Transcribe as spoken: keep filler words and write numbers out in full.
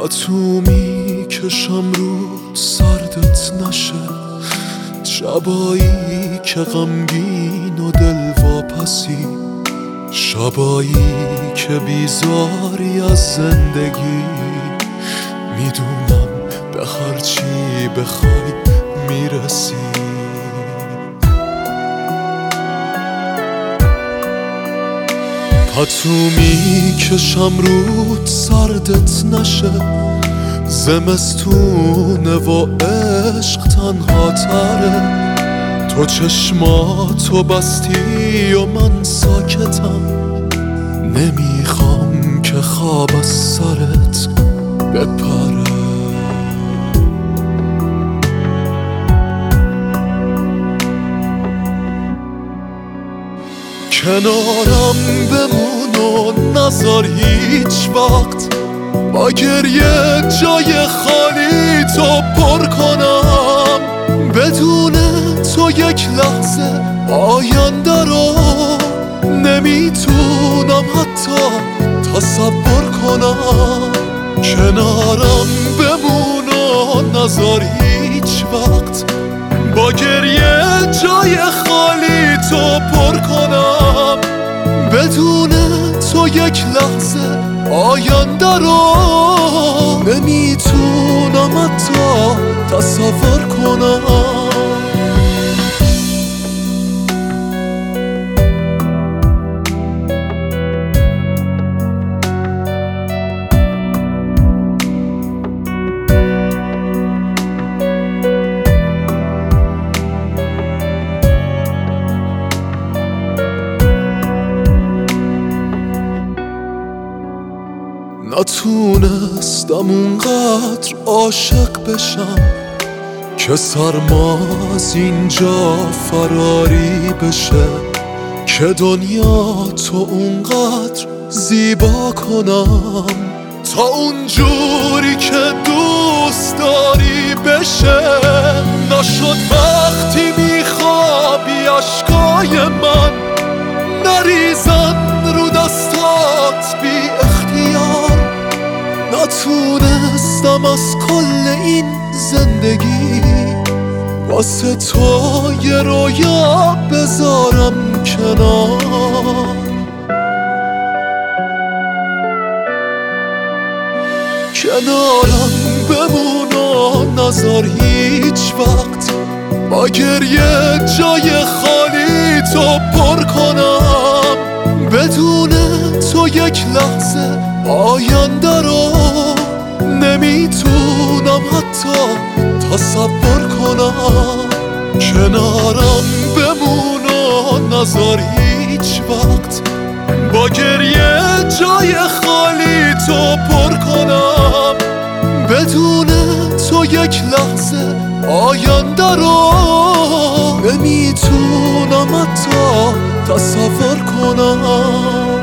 تو میکشم رود سردت نشه، شبایی که غمگین و دل واپسی، شبایی که بیزاری از زندگی. میدونم به هرچی بخوای میرسی. پتو میکشم رود سردت نشه، زمستونه و عشق تنها تره. تو چشماتو بستی و من ساکتم، نمیخوام که خواب از سرت بپره. کنارم بمون و نذار هیچ وقت با گریه جای خالی تو پر کنم. بدون تو یک لحظه آینده رو نمیتونم حتی تصور کنم. کنارم بمون و نذار هیچ وقت با گریه جای خالی تو پر کنم. بدون تو یک لحظه آینده رو نمیتونم حتی تصور کنم. نتونستم اونقدر عاشق بشم که سرما از اینجا فراری بشه، که دنیا تو اونقدر زیبا کنم تا اونجوری که دوست داری بشه. نشد وقتی میخوابی اشکای من نریزن رو دستات بی اختیار. نتونستم از کل این زندگی واسه تو یه رویا بذارم کنار. کنارم بمون و نذار هیچ وقت با گریه جای خالی تو پر کنم. بدون تو یک لحظه آینده رو نمیتونم حتی تصور کنم. کنارم بمون و نذار هیچ وقت با گریه جای خالی تو پر کنم. بدون تو یک لحظه آینده رو نمیتونم حتی تصور کنم.